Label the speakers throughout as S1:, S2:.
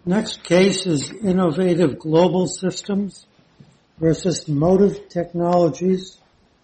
S1: Next case is Innovative Global Systems versus Motive Technologies,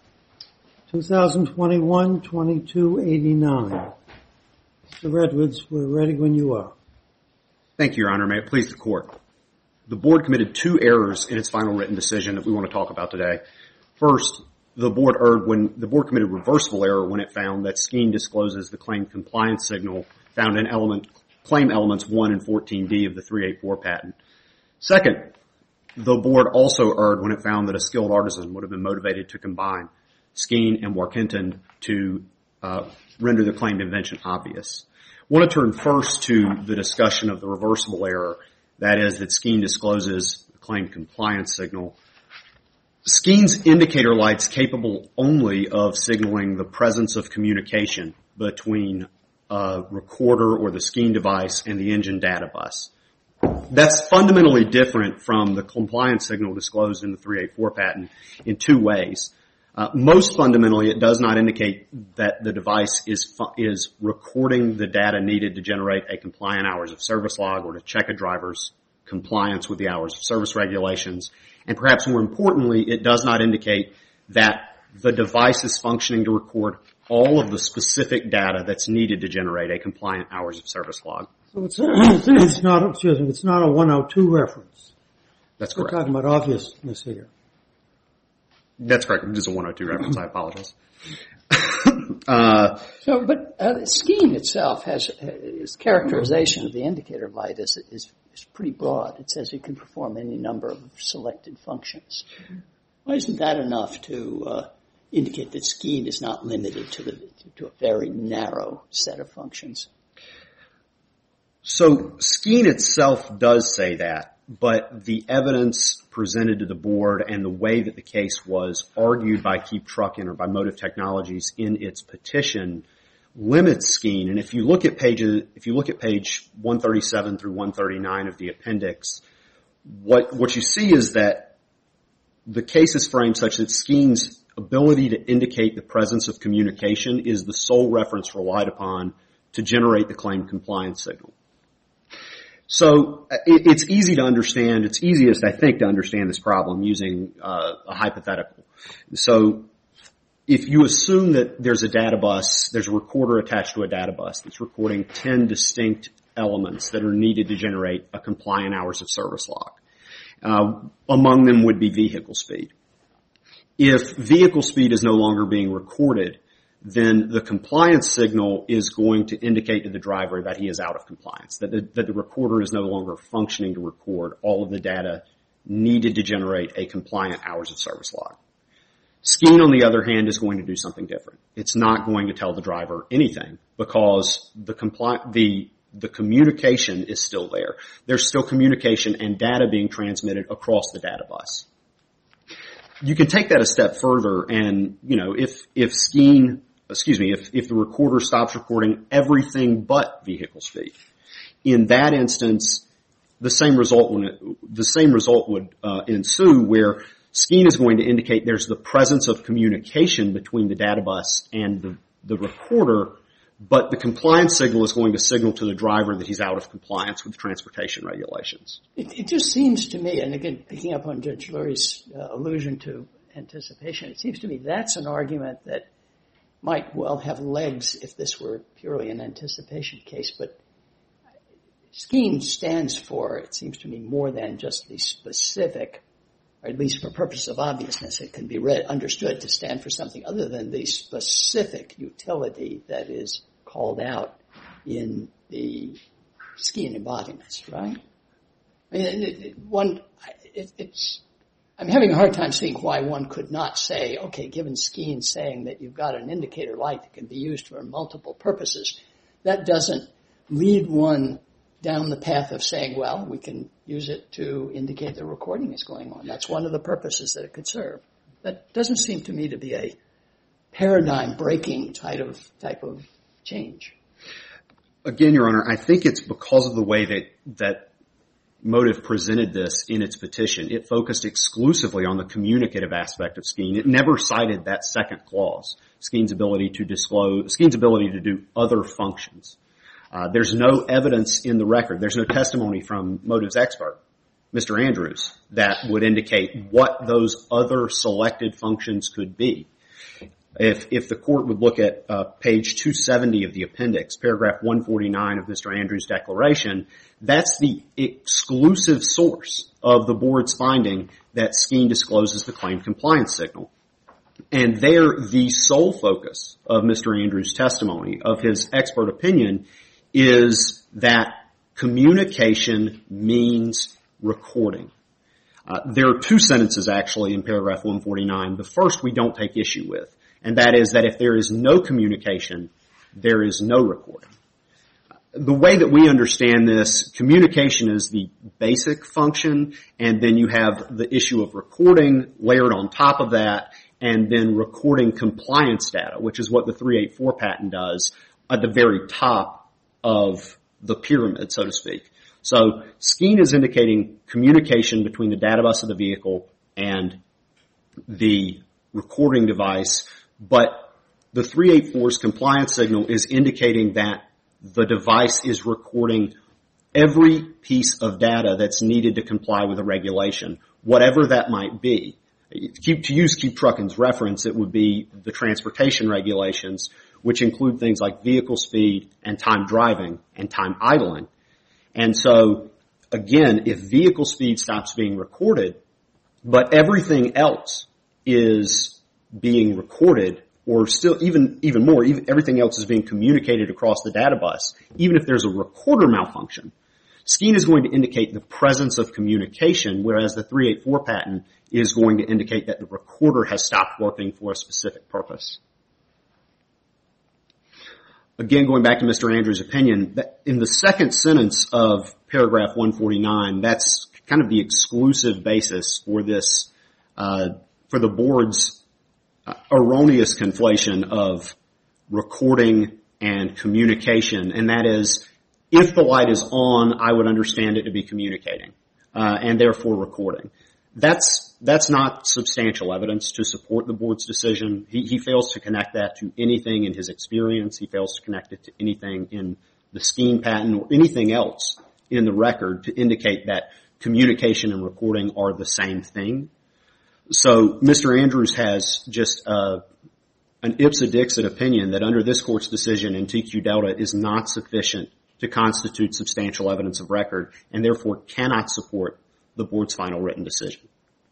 S1: 2021-2289. Mr. Edwards, we're ready when you are.
S2: Thank you, Your Honor. May it please the Court. The Board committed two errors in its final written decision that we want to talk about today. First, the Board committed reversible error when it found that Skeen discloses the claimed compliance signal found in claim elements 1 and 14D of the 384 patent. Second, the Board also erred when it found that a skilled artisan would have been motivated to combine Skeen and Warkentin to render the claimed invention obvious. I want to turn first to the discussion of the reversible error, that is, that Skeen discloses the claimed compliance signal. Skeen's indicator light's capable only of signaling the presence of communication between a recorder or the Skeen device and the engine data bus. That's fundamentally different from the compliance signal disclosed in the 384 patent in two ways. Most fundamentally, it does not indicate that the device is recording the data needed to generate a compliant hours of service log or to check a driver's compliance with the hours of service regulations. And perhaps more importantly, it does not indicate that the device is functioning to record all of the specific data that's needed to generate a compliant hours of service log.
S1: So it's not a 102 reference.
S2: That's correct.
S1: We're talking about obviousness here.
S2: That's correct. It is a 102 reference. I apologize.
S3: But Skeen itself has its characterization of the indicator light is pretty broad. It says it can perform any number of selected functions. Why isn't that enough to indicate that Skeen is not limited to a very narrow set of functions?
S2: So Skeen itself does say that, but the evidence presented to the Board and the way that the case was argued by Keep Truckin or by Motive Technologies in its petition limits Skeen. And if you look at page 137 through 139 of the appendix, what you see is that the case is framed such that Skeen's ability to indicate the presence of communication is the sole reference relied upon to generate the claimed compliance signal. So it's easy to understand. It's easiest, I think, to understand this problem using a hypothetical. So if you assume that there's a data bus, there's a recorder attached to a data bus that's recording 10 distinct elements that are needed to generate a compliant hours of service log. Among them would be vehicle speed. If vehicle speed is no longer being recorded, then the compliance signal is going to indicate to the driver that he is out of compliance, that the recorder is no longer functioning to record all of the data needed to generate a compliant hours of service log. Skeen, on the other hand, is going to do something different. It's not going to tell the driver anything because the communication is still there. There's still communication and data being transmitted across the data bus. You can take that a step further and, if the recorder stops recording everything but vehicle speed, in that instance, the same result would ensue where Skeen is going to indicate there's the presence of communication between the data bus and the recorder, but the compliance signal is going to signal to the driver that he's out of compliance with transportation regulations.
S3: It just seems to me, and again, picking up on Judge Lurie's allusion to anticipation, it seems to me that's an argument that might well have legs if this were purely an anticipation case, but Skeen stands for, it seems to me, more than just the specific, or at least for purpose of obviousness, it can be understood to stand for something other than the specific utility that is called out in the Skeen embodiments, right? I mean, I'm having a hard time seeing why one could not say, okay, given Skeen saying that you've got an indicator light that can be used for multiple purposes, that doesn't lead one down the path of saying, well, we can use it to indicate the recording is going on. That's one of the purposes that it could serve. That doesn't seem to me to be a paradigm-breaking type of change.
S2: Again, Your Honor, I think it's because of the way that Motive presented this in its petition. It focused exclusively on the communicative aspect of Skeen. It never cited that second clause, Skeen's ability to do other functions. There's no evidence in the record. There's no testimony from motives expert, Mr. Andrews, that would indicate what those other selected functions could be. If the court would look at page 270 of the appendix, paragraph 149 of Mr. Andrews' declaration, that's the exclusive source of the board's finding that Skeen discloses the claimed compliance signal. And there, the sole focus of Mr. Andrews' testimony, of his expert opinion, is that communication means recording. There are two sentences, actually, in paragraph 149. The first we don't take issue with, and that is that if there is no communication, there is no recording. The way that we understand this, communication is the basic function, and then you have the issue of recording layered on top of that, and then recording compliance data, which is what the 384 patent does at the very top of the pyramid, so to speak. So Skeen is indicating communication between the data bus of the vehicle and the recording device, but the 384's compliance signal is indicating that the device is recording every piece of data that's needed to comply with a regulation, whatever that might be. To use Keep Trucking's reference, it would be the transportation regulations, which include things like vehicle speed and time driving and time idling. And so, again, if vehicle speed stops being recorded, but everything else is being recorded, or still even more, everything else is being communicated across the data bus, even if there's a recorder malfunction, Skeen is going to indicate the presence of communication, whereas the 384 patent is going to indicate that the recorder has stopped working for a specific purpose. Again, going back to Mr. Andrews' opinion, in the second sentence of paragraph 149, that's kind of the exclusive basis for this, for the board's erroneous conflation of recording and communication, and that is, if the light is on, I would understand it to be communicating, and therefore recording. That's not substantial evidence to support the board's decision. He fails to connect that to anything in his experience. He fails to connect it to anything in the Skeen patent or anything else in the record to indicate that communication and recording are the same thing. So Mr. Andrews has just an ipsa dixit opinion that under this court's decision in TQ Delta is not sufficient to constitute substantial evidence of record and therefore cannot support the board's final written decision.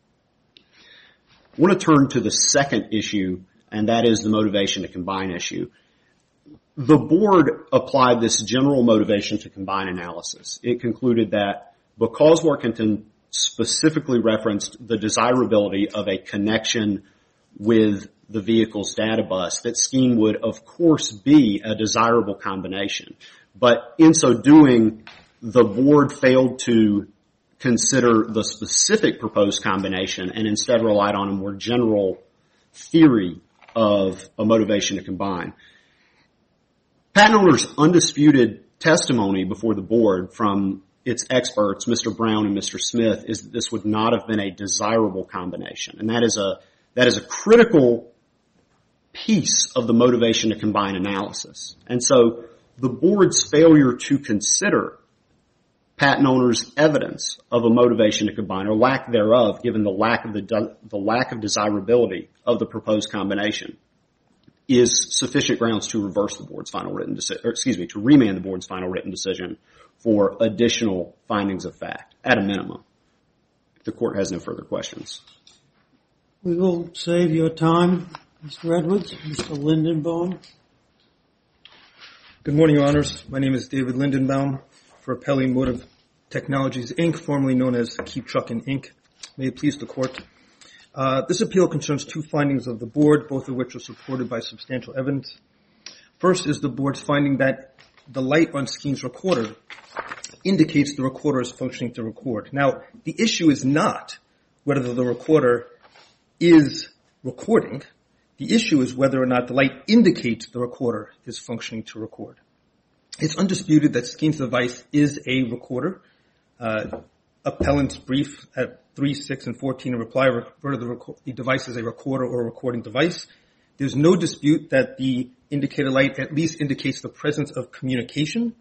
S2: I want to turn to the second issue, and that is the motivation to combine issue. The board applied this general motivation to combine analysis. It concluded that because Workington specifically referenced the desirability of a connection with the vehicle's data bus, that Skeen would, of course, be a desirable combination. But in so doing, the board failed to consider the specific proposed combination and instead relied on a more general theory of a motivation to combine. Patent owner's undisputed testimony before the board from its experts, Mr. Brown and Mr. Smith, is that this would not have been a desirable combination. And that is a critical piece of the motivation to combine analysis. And so the board's failure to consider patent owner's evidence of a motivation to combine, or lack thereof, given the lack of desirability of the proposed combination, is sufficient grounds to reverse the board's final written decision, to remand the board's final written decision for additional findings of fact, at a minimum. If the court has no further questions.
S1: We will save your time, Mr. Edwards. Mr. Lindenbaum.
S4: Good morning, Your Honors. My name is David Lindenbaum for Apelli Motive Technologies, Inc., formerly known as Keep Trucking, Inc. May it please the court. This appeal concerns two findings of the board, both of which are supported by substantial evidence. First is the board's finding that the light on Skeen's recorder indicates the recorder is functioning to record. Now, the issue is not whether the recorder is recording. The issue is whether or not the light indicates the recorder is functioning to record. It's undisputed that Skeen's device is a recorder. Appellant's brief at 3, 6, and 14 in reply refer to the device as a recorder or a recording device. There's no dispute that the indicator light at least indicates the presence of communication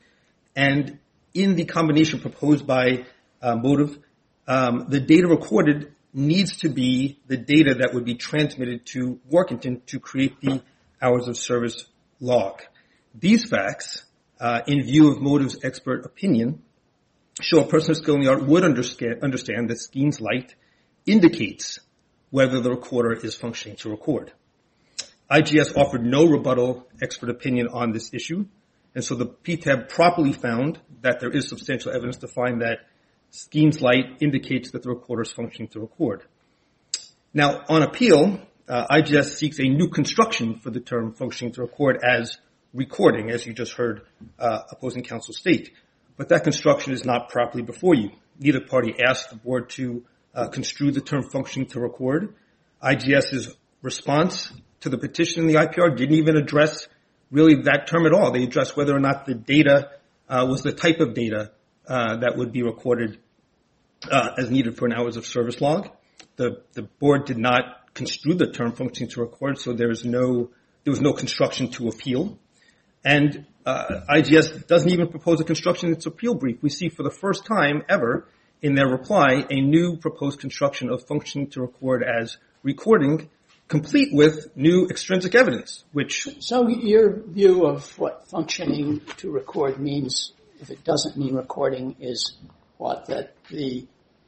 S4: And in the combination proposed by Motive, the data recorded needs to be the data that would be transmitted to Workington to create the hours of service log. These facts, in view of Motive's expert opinion, show a person of skill in the art would understand that Skeen's light indicates whether the recorder is functioning to record. IGS offered no rebuttal expert opinion on this issue, and so the PTAB properly found that there is substantial evidence to find that Skeen's light indicates that the recorder is functioning to record. Now, on appeal, IGS seeks a new construction for the term functioning to record as recording, as you just heard opposing counsel state. But that construction is not properly before you. Neither party asked the board to construe the term functioning to record. IGS's response to the petition in the IPR didn't even address really that term at all. They addressed whether or not the data was the type of data that would be recorded as needed for an hours of service log. The board did not construe the term functioning to record, so there was no construction to appeal. And IGS doesn't even propose a construction in its appeal brief. We see for the first time ever in their reply a new proposed construction of functioning to record as recording, complete with new extrinsic evidence, which...
S3: So your view of what functioning to record means, if it doesn't mean recording, is what? That the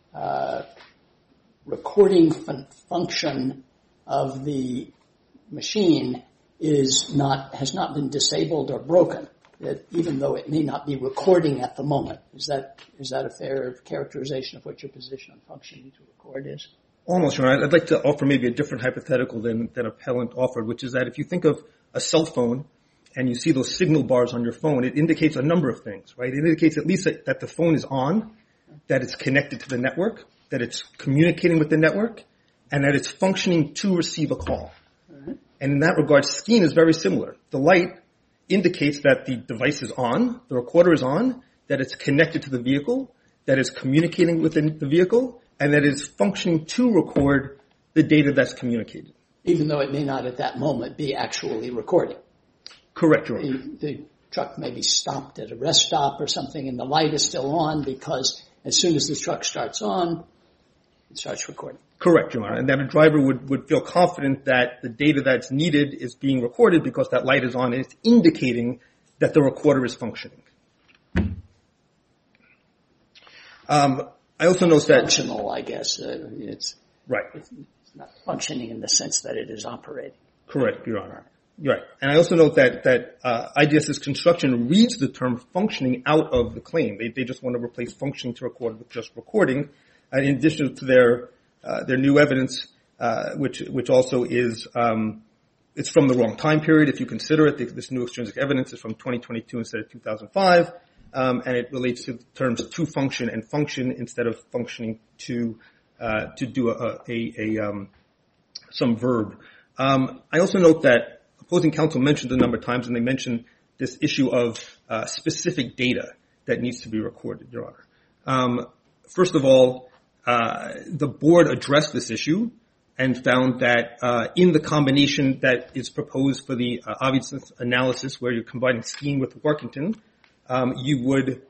S3: recording function of the machine has not been disabled or broken, that even though it may not be recording at the moment. Is that a fair characterization of what your position on functioning to record is?
S4: Almost, right. I'd like to offer maybe a different hypothetical than appellant offered, which is that if you think of a cell phone and you see those signal bars on your phone, it indicates a number of things, right? It indicates at least that the phone is on, that it's connected to the network, that it's communicating with the network, and that it's functioning to receive a call. And in that regard, Skeen is very similar. The light indicates that the device is on, the recorder is on, that it's connected to the vehicle, that it's communicating within the vehicle, and that it's functioning to record the data that's communicated.
S3: Even though it may not at that moment be actually recording.
S4: Correct, Your Honor.
S3: The truck may be stopped at a rest stop or something and the light is still on because as soon as the truck starts on, it starts recording.
S4: Correct, Your Honor. And then a driver would feel confident that the data that's needed is being recorded because that light is on and it's indicating that the recorder is functioning. I also note that...
S3: Functional, I guess. It's not functioning in the sense that it is operating.
S4: Correct, Your Honor. Right. And I also note that IGS's construction reads the term functioning out of the claim. They just want to replace functioning to record with just recording. And in addition to their new evidence, which also is, it's from the wrong time period. If you consider it, this new extrinsic evidence is from 2022 instead of 2005. And it relates to the terms to function and function instead of functioning to do some verb. I also note that opposing counsel mentioned a number of times, and they mentioned this issue of specific data that needs to be recorded, Your Honor. First of all, the board addressed this issue and found that in the combination that is proposed for the obviousness analysis, where you're combining Skeen with Workington, you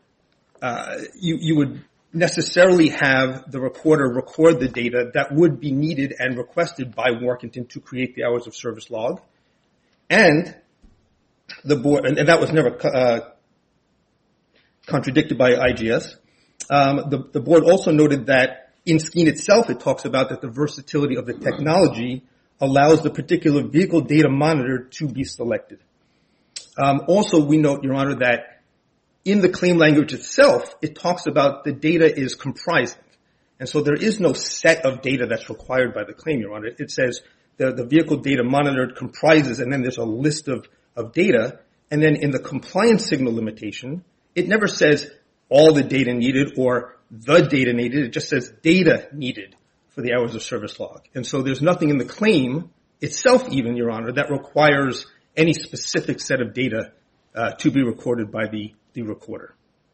S4: would necessarily have the recorder record the data that would be needed and requested by Workington to create the hours of service log. And the board, and that was never contradicted by IGS. The board also noted that in Skeen itself, it talks about that the versatility of the technology allows the particular vehicle data monitor to be selected. Also, we note, Your Honor, that in the claim language itself, it talks about the data is comprising. And so there is no set of data that's required by the claim, Your Honor. It says the vehicle data monitored comprises, and then there's a list of data. And then in the compliance signal limitation, it never says all the data needed or the data needed. It just says data needed for the hours of service log. And so there's nothing in the claim itself even, Your Honor, that requires any specific set of data to be recorded by the recorder.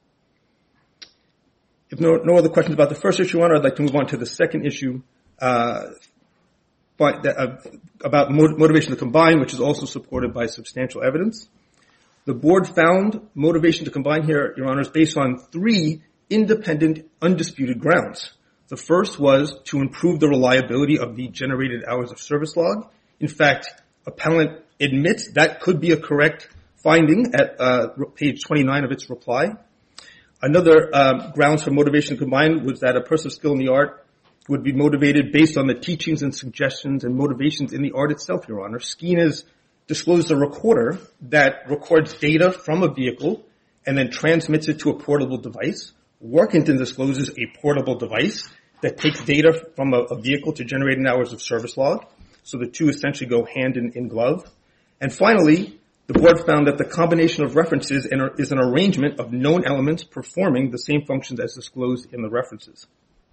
S4: If no other questions about the first issue, Your Honor, I'd like to move on to the second issue about motivation to combine, which is also supported by substantial evidence. The board found motivation to combine here, Your Honors, based on 3 independent, undisputed grounds. The first was to improve the reliability of the generated hours of service log. In fact, appellant admits that could be a correct finding at page 29 of its reply. Another grounds for motivation to combine was that a person of skill in the art would be motivated based on the teachings and suggestions and motivations in the art itself, Your Honor. Skeen has disclosed a recorder that records data from a vehicle and then transmits it to a portable device. Workington discloses a portable device that takes data from a vehicle to generate an hours of service log. So the two essentially go hand in glove. And finally, the board found that the combination of references is an arrangement of known elements performing the same functions as disclosed in the references.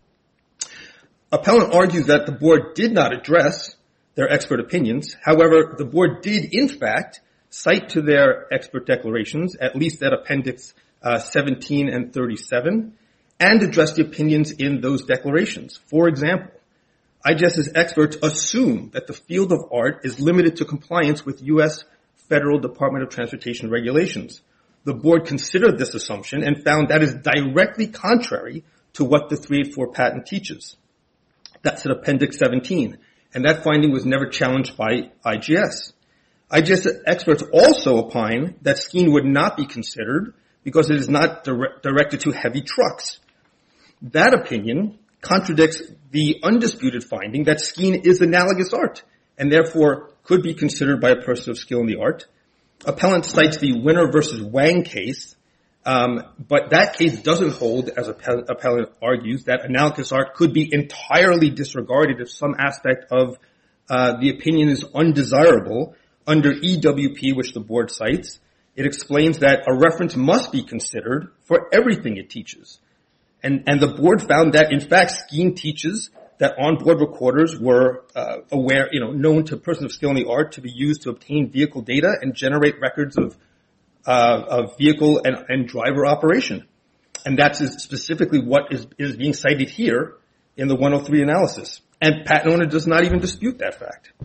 S4: Appellant argues that the board did not address their expert opinions. However, the board did, in fact, cite to their expert declarations, at least at Appendix 17 and 37, and address the opinions in those declarations. For example, IGS's experts assume that the field of art is limited to compliance with U.S. Federal Department of Transportation regulations. The board considered this assumption and found that is directly contrary to what the 384 patent teaches. That's at Appendix 17. And that finding was never challenged by IGS. IGS experts also opine that Skeen would not be considered because it is not directed to heavy trucks. That opinion contradicts the undisputed finding that Skeen is analogous art and therefore could be considered by a person of skill in the art. Appellant cites the Winner versus Wang case, but that case doesn't hold, as appellant argues, that analogous art could be entirely disregarded if some aspect of the opinion is undesirable. Under EWP, which the board cites, it explains that a reference must be considered for everything it teaches. And the board found that, in fact, Skeen teaches that onboard recorders were known to a person of skill in the art to be used to obtain vehicle data and generate records of vehicle and driver operation. And that's specifically what is being cited here in the 103 analysis. And patent owner does not even dispute that fact.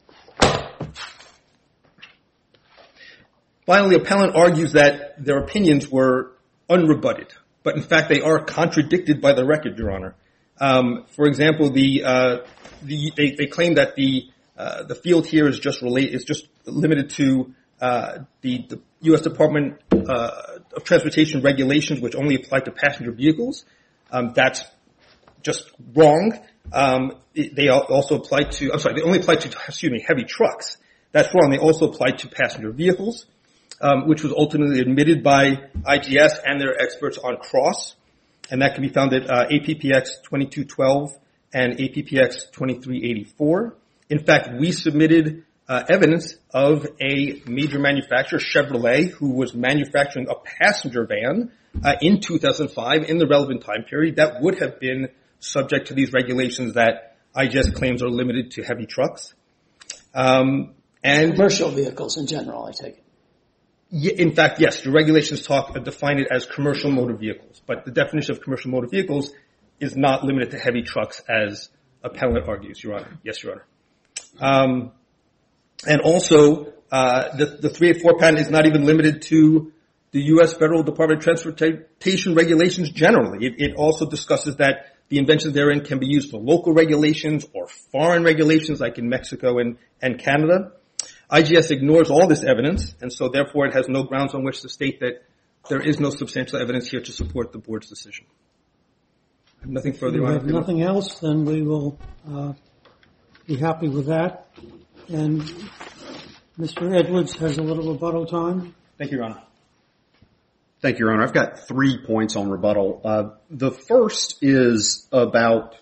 S4: Finally, appellant argues that their opinions were unrebutted, but in fact they are contradicted by the record, Your Honor. For example, they claim that the field here is just limited to the U.S. Department of Transportation regulations, which only apply to passenger vehicles. That's just wrong. They also apply to they only apply to heavy trucks. That's wrong. They also apply to passenger vehicles, which was ultimately admitted by IGS and their experts on cross. And that can be found at APPX 2212 and APPX 2384. In fact, we submitted evidence of a major manufacturer, Chevrolet, who was manufacturing a passenger van in 2005 in the relevant time period that would have been subject to these regulations that IGS claims are limited to heavy trucks. And
S3: commercial vehicles in general, I take it.
S4: In fact, yes, the regulations define it as commercial motor vehicles, but the definition of commercial motor vehicles is not limited to heavy trucks, as appellant argues, Your Honor. Yes, Your Honor. And also, the 384 patent is not even limited to the U.S. Federal Department of Transportation regulations generally. It also discusses that the inventions therein can be used for local regulations or foreign regulations, like in Mexico and Canada. IGS ignores all this evidence, and so therefore it has no grounds on which to state that there is no substantial evidence here to support the board's decision. I have nothing further.
S1: If you have nothing else, then we will be happy with that. And Mr. Edwards has a little rebuttal time.
S4: Thank you, Your Honor.
S2: Thank you, Your Honor. I've got 3 points on rebuttal. The first is about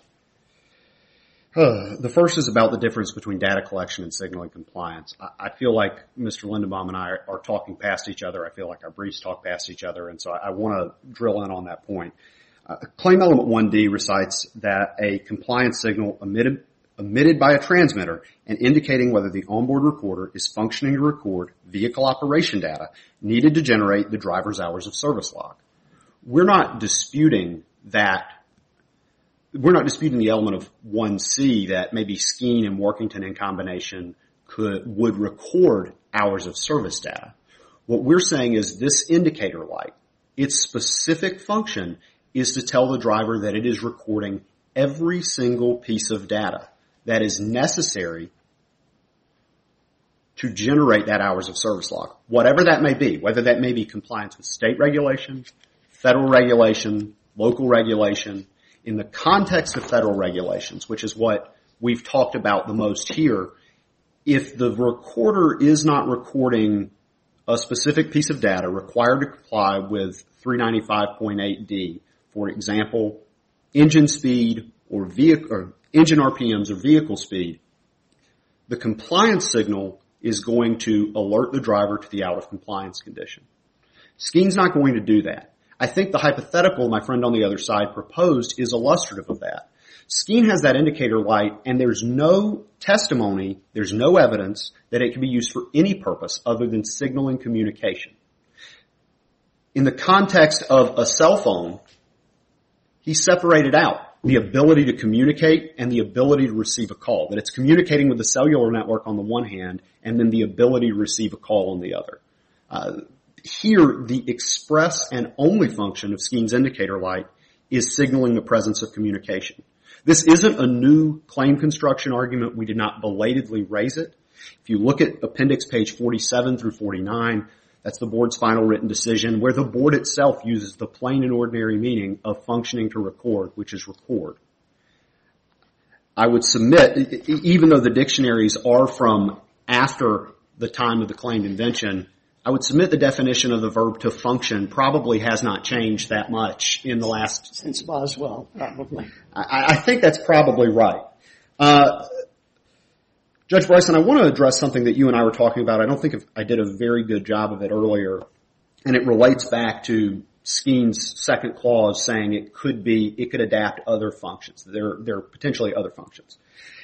S2: the difference between data collection and signaling compliance. I feel like Mr. Lindenbaum and I are talking past each other. I feel like our briefs talk past each other, and so I want to drill in on that point. Claim element 1D recites that a compliance signal emitted by a transmitter and indicating whether the onboard recorder is functioning to record vehicle operation data needed to generate the driver's hours of service log. We're not disputing that. We're not disputing the element of 1C that maybe Skeen and Workington in combination would record hours of service data. What we're saying is this indicator light, its specific function is to tell the driver that it is recording every single piece of data that is necessary to generate that hours of service log, whatever that may be, whether that may be compliance with state regulation, federal regulation, local regulation. In the context of federal regulations, which is what we've talked about the most here, if the recorder is not recording a specific piece of data required to comply with 395.8D, for example, engine speed or engine RPMs or vehicle speed, the compliance signal is going to alert the driver to the out of compliance condition. Skene's not going to do that. I think the hypothetical my friend on the other side proposed is illustrative of that. Skene has that indicator light, and there's no testimony, there's no evidence that it can be used for any purpose other than signaling communication. In the context of a cell phone, he separated out the ability to communicate and the ability to receive a call, that it's communicating with the cellular network on the one hand and then the ability to receive a call on the other. Here, the express and only function of Skene's indicator light is signaling the presence of communication. This isn't a new claim construction argument. We did not belatedly raise it. If you look at appendix page 47 through 49, that's the board's final written decision, where the board itself uses the plain and ordinary meaning of functioning to record, which is record. I would submit, even though the dictionaries are from after the time of the claimed invention, I would submit the definition of the verb to function probably has not changed that much in the last...
S3: Since Boswell, probably.
S2: I think that's probably right. Judge Bryson, I want to address something that you and I were talking about. I don't think I did a very good job of it earlier, and it relates back to Skene's second clause saying it could adapt other functions. There are potentially other functions.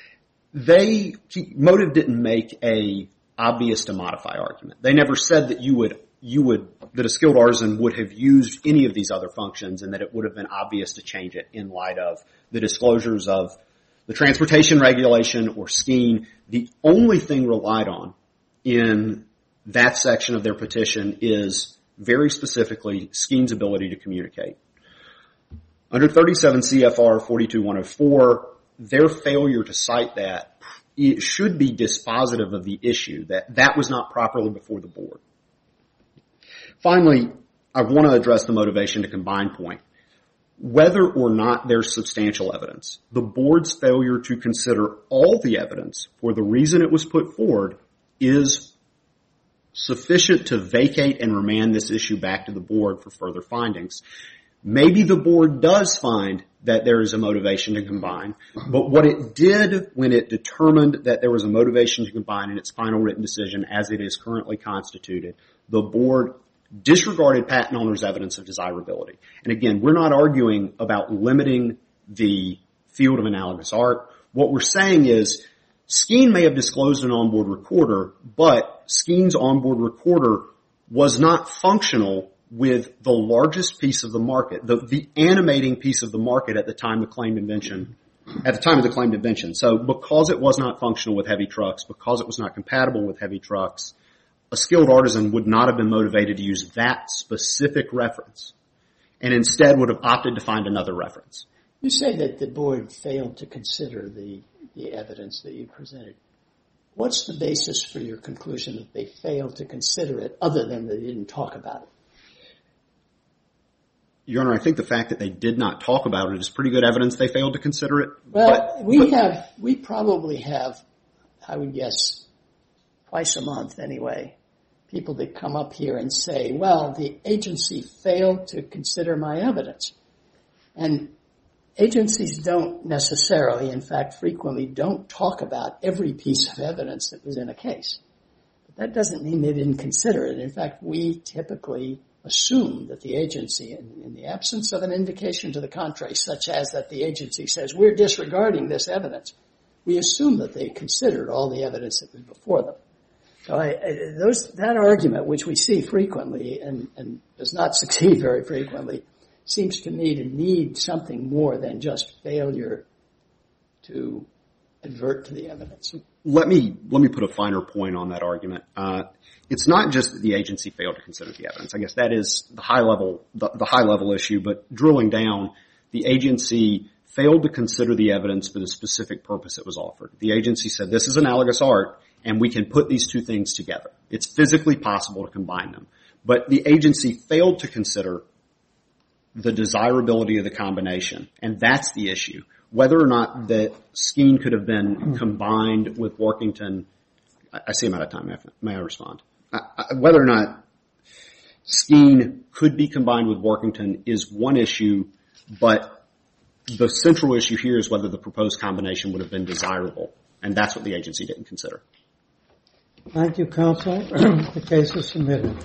S2: Motive didn't make a obvious to modify argument. They never said that that a skilled artisan would have used any of these other functions and that it would have been obvious to change it in light of the disclosures of the transportation regulation or Skene. The only thing relied on in that section of their petition is very specifically Skene's ability to communicate. Under 37 CFR 42104, their failure to cite that it should be dispositive of the issue, that was not properly before the board. Finally, I want to address the motivation to combine point. Whether or not there's substantial evidence, the board's failure to consider all the evidence for the reason it was put forward is sufficient to vacate and remand this issue back to the board for further findings. Maybe the board does find that there is a motivation to combine, but what it did when it determined that there was a motivation to combine in its final written decision as it is currently constituted, the board disregarded patent owner's evidence of desirability. And again, we're not arguing about limiting the field of analogous art. What we're saying is Skene may have disclosed an onboard recorder, but Skene's onboard recorder was not functional with the largest piece of the market, the animating piece of the market at the time of the claimed invention. So because it was not functional with heavy trucks, because it was not compatible with heavy trucks, a skilled artisan would not have been motivated to use that specific reference and instead would have opted to find another reference.
S3: You say that the board failed to consider the evidence that you presented. What's the basis for your conclusion that they failed to consider it other than they didn't talk about it?
S2: Your Honor, I think the fact that they did not talk about it is pretty good evidence they failed to consider it.
S3: Well, we probably have, I would guess, twice a month anyway, people that come up here and say, well, the agency failed to consider my evidence. And agencies don't necessarily, in fact, frequently don't talk about every piece of evidence that was in a case. But that doesn't mean they didn't consider it. In fact, we typically assume that the agency, in the absence of an indication to the contrary, such as that the agency says, we're disregarding this evidence, we assume that they considered all the evidence that was before them. So that argument, which we see frequently and does not succeed very frequently, seems to me to need something more than just failure to advert to the evidence.
S2: let me put a finer point on that argument. It's not just that the agency failed to consider the evidence. I guess that is the high level issue, but drilling down, the agency failed to consider the evidence for the specific purpose it was offered. The agency said this is analogous art and we can put these two things together. It's physically possible to combine them. But the agency failed to consider the desirability of the combination, and that's the issue. Whether or not that Skeen could have been combined with Workington, I see I'm out of time. May I respond? Whether or not Skeen could be combined with Workington is one issue, but the central issue here is whether the proposed combination would have been desirable, and that's what the agency didn't consider.
S1: Thank you, counsel. The case is submitted.